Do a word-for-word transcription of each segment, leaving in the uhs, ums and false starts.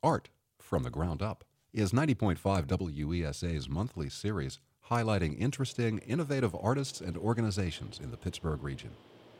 Art from the Ground Up is ninety point five W E S A's monthly series highlighting interesting, innovative artists and organizations in the Pittsburgh region.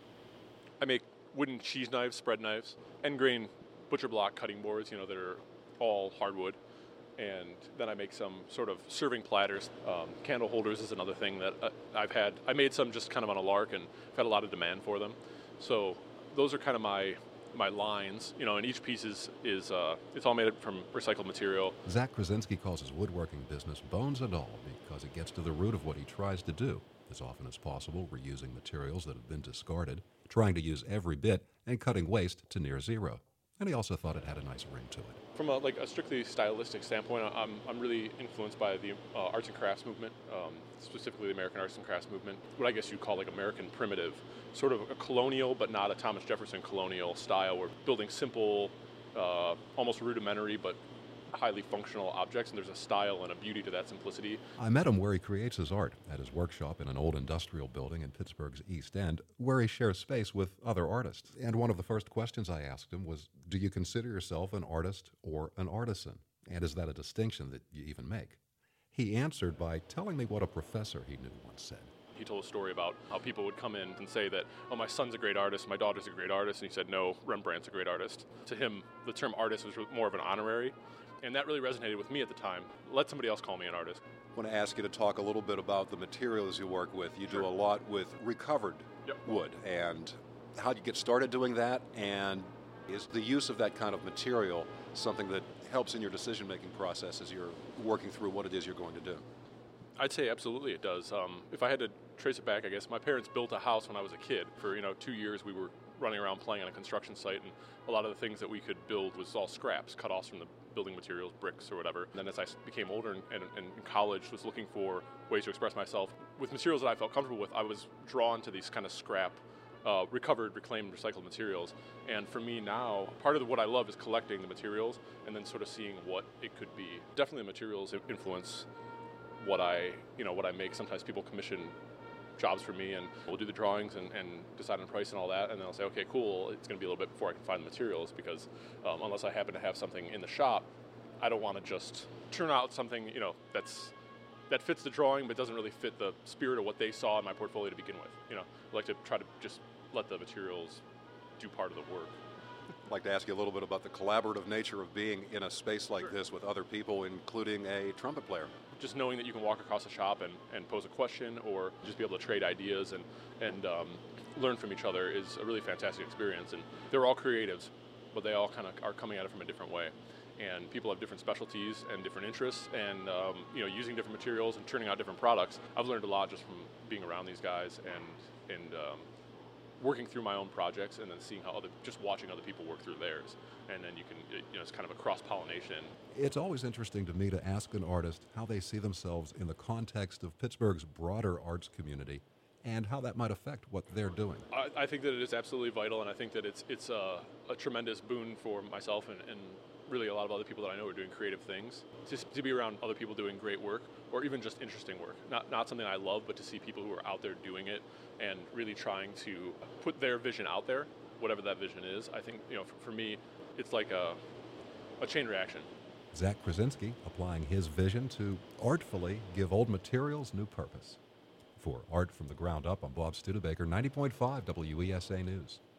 I make wooden cheese knives, spread knives, end grain butcher block cutting boards, you know, that are all hardwood. And then I make some sort of serving platters. Um, candle holders is another thing that uh, I've had. I made some just kind of on a lark, and I've had a lot of demand for them. So those are kind of my my lines, you know, and each piece is, is uh, it's all made from recycled material. Zach Krasinski calls his woodworking business bones and all because it gets to the root of what he tries to do, as often as possible reusing materials that have been discarded, trying to use every bit, and cutting waste to near zero. And he also thought it had a nice ring to it. From a, like a strictly stylistic standpoint, I'm I'm really influenced by the uh, arts and crafts movement, um, specifically the American arts and crafts movement. What I guess you'd call like American primitive, sort of a colonial but not a Thomas Jefferson colonial style. We're building simple, uh, almost rudimentary but highly functional objects, and there's a style and a beauty to that simplicity. I met him where he creates his art, at his workshop in an old industrial building in Pittsburgh's East End, where he shares space with other artists. And one of the first questions I asked him was, do you consider yourself an artist or an artisan? And is that a distinction that you even make? He answered by telling me what a professor he knew once said. He told a story about how people would come in and say that, oh, my son's a great artist, my daughter's a great artist, and he said, no, Rembrandt's a great artist. To him, the term artist was more of an honorary, and that really resonated with me at the time. Let somebody else call me an artist. I want to ask you to talk a little bit about the materials you work with. You Sure. do a lot with recovered Yep. wood, and how do you get started doing that, and is the use of that kind of material something that helps in your decision-making process as you're working through what it is you're going to do? I'd say absolutely it does. Um, if I had to trace it back, I guess my parents built a house when I was a kid. For, you know, two years we were running around playing on a construction site, and a lot of the things that we could build was all scraps, cut-offs from the building materials, bricks or whatever. And then as I became older and, and, and in college, was looking for ways to express myself with materials that I felt comfortable with, I was drawn to these kind of scrap, uh, recovered, reclaimed, recycled materials. And for me now, part of what I love is collecting the materials and then sort of seeing what it could be. Definitely the materials influence what I, you know, what I make. Sometimes people commission jobs for me, and we'll do the drawings and, and decide on price and all that, and then I'll say, okay, cool, it's going to be a little bit before I can find the materials, because um, unless I happen to have something in the shop, I don't want to just turn out something, you know, that's that fits the drawing but doesn't really fit the spirit of what they saw in my portfolio to begin with. You know, I like to try to just let the materials do part of the work. I'd like to ask you a little bit about the collaborative nature of being in a space like this with other people, including a trumpet player. Just knowing that you can walk across a shop and, and pose a question, or just be able to trade ideas and, and um, learn from each other is a really fantastic experience. And they're all creatives, but they all kind of are coming at it from a different way. And people have different specialties and different interests, and um, you know, using different materials and turning out different products. I've learned a lot just from being around these guys and and um, working through my own projects, and then seeing how other, just watching other people work through theirs. And then you can, you know, it's kind of a cross-pollination. It's always interesting to me to ask an artist how they see themselves in the context of Pittsburgh's broader arts community and how that might affect what they're doing. I, I think that it is absolutely vital, and I think that it's it's a, a tremendous boon for myself and, and really a lot of other people that I know are doing creative things. Just to be around other people doing great work, or even just interesting work. Not not something I love, but to see people who are out there doing it and really trying to put their vision out there, whatever that vision is. I think, you know, for, for me, it's like a a chain reaction. Zach Krasinski applying his vision to artfully give old materials new purpose. For Art from the Ground Up, I'm Bob Studebaker, ninety point five W E S A News.